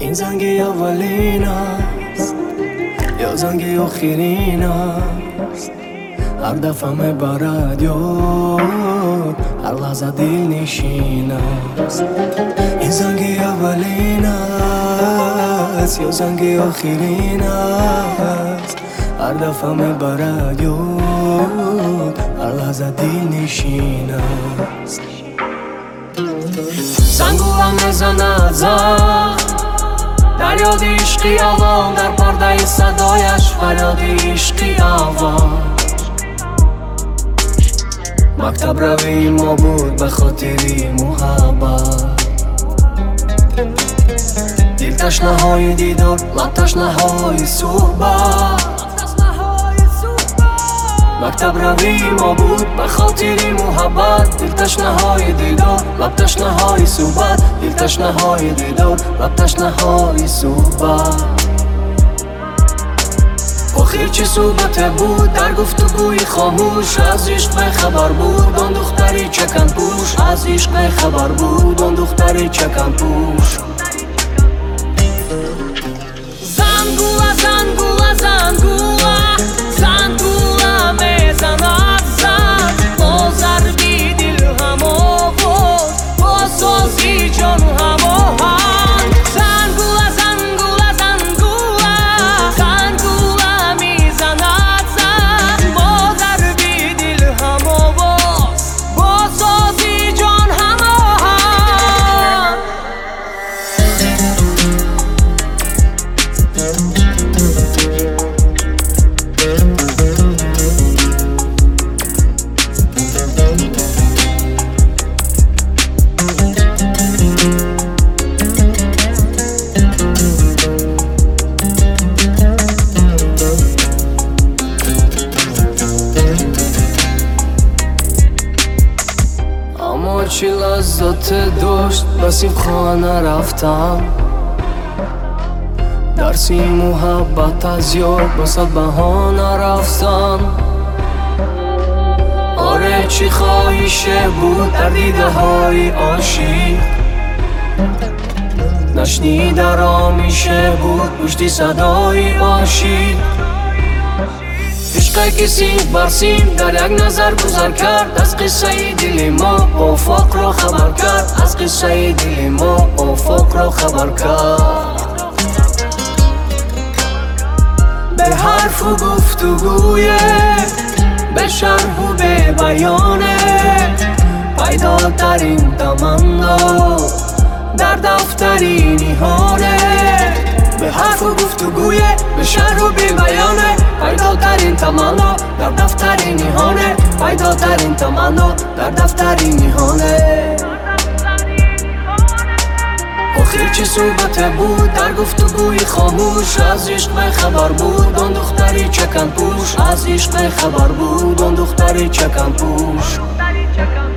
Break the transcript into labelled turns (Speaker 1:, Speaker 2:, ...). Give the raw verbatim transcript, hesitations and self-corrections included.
Speaker 1: این زنگ اولین است یا زنگ آخرین است، هر دفعه میبرد یاد، هر لحظه دل نشین است. این زنگ اولین است یا زنگ آخرین است، هر دفعه میبرد یاد، هر لحظه دل نشین است. زنگو هم میزند زد در یاد عشقی اول، در پرده صدایش فریاد عشقی اول. مکتب روی ما بود به خاطری محبت، دل تشنه های دیدار، لب تشنه های صحبت. مکتب روی ما بود به خاطری محبت، دل تشنه های دیدار، لب تشنه های صحبت. دل تشنه های دیدار، لب تشنه های صحبت. آخر چه صحبت بود در گفتگوی خاموش، از عشق خبر بود آن دختری چکن پوش، از عشق خبر بود آن دختری چکن پوش. زنگوله زنگوله زنگوله زنگوله میزند زد، با ضربی دل هم آورد، با سازی جان هم آهنگ. زنگوله زنگوله زنگوله زنگوله میزند زد، با ضربی دل هم آورد، با سازی جان هم آهنگ. اما چی لذت داشت بس این خانه رفتم، درسی محبت از یاد بسد بهانه رفتم. آره چی خواهیشه بود در دیده های عاشق، نشنید آرامیشه بود پشتی صدای عاشق. عشق کسی بر سیم در یک نظر گذر کرد، از قصه دل ما افاق را خبر کرد، از قصه دل ما افاق را خبر کرد. به حرف و گفتگویه، به شرح و به بیانه، پیدا ترین تمنا در دفتری نهانه. به حرف و گفتگویه، به شرح و به بیانه، پیدا ترین تمنا در دفتری نهانه، پیدا ترین تمنا در دفتری نهانه. آخر چه صحبت بود در گفتگوی خاموش، از عشق خبر بود آن دختری چکن پوش، از عشق خبر بود آن دختری چکن پوش.